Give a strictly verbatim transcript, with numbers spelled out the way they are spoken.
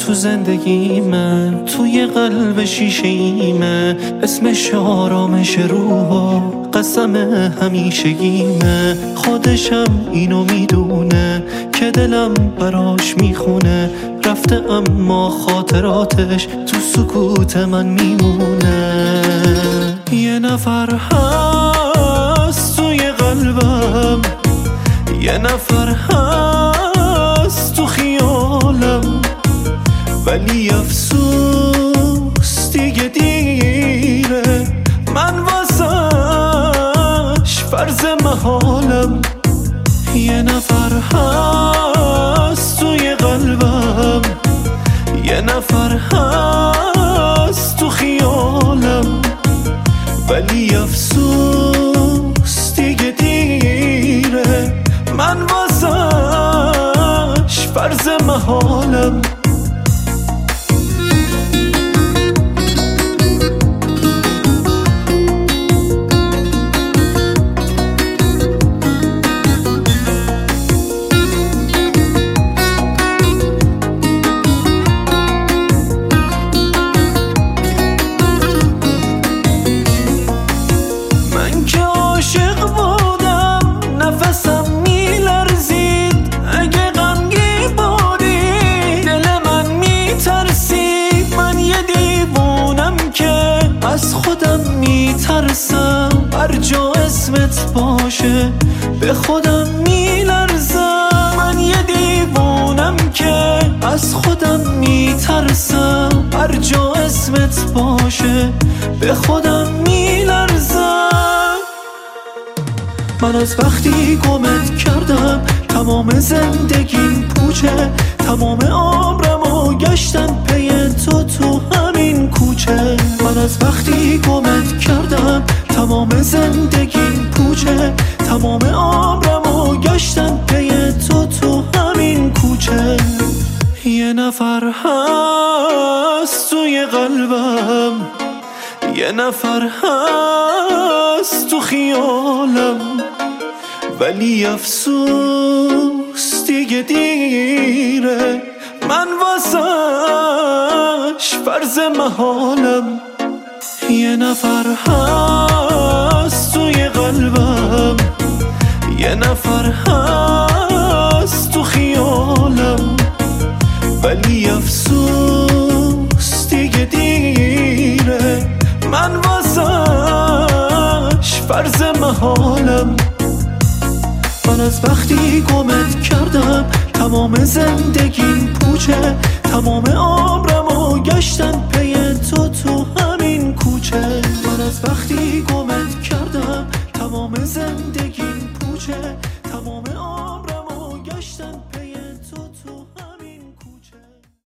تو زندگیمه، توی قلب شیشه ایمه، اسمش آرامش روح، قسم همیشگیمه. خودشم اینو میدونه که دلم براش میخونه، رفته اما خاطراتش تو سکوت من میمونه. یه نفر هست توی قلبم، یه نفر هست تو خیالم، ولی افسوس دیگه دیره، من واسش فرض محالم. یه نفر هست توی قلبم، یه نفر هست تو خیالم، ولی افسوس دیگه دیره، من واسش فرض محالم. از خودم میترسم، هر جا اسمت باشه به خودم میلرزم. من یه دیوونم که از خودم میترسم، هر جا اسمت باشه به خودم میلرزم. من از وقتی گمت کردم تمام زندگیم پوچه، تمام عمرمو گشتم پی تو تو همین کوچه. من از وقتی گمت کردم تمام زندگیم پوچه، تمام عمرمو گشتم پی تو تو همین کوچه. یه نفر هست توی قلبم، یه نفر هست تو خیالم، ولی افسوس دیگه دیره، من واسش فرض محالم. یه نفر هست توی قلبم، یه نفر هست تو خیالم، ولی افسوس دیگه دیره، من واسش فرض محالم. من از وقتی گمت کردم تمام زندگیم پوچه، تمام عمرمو گشتم پی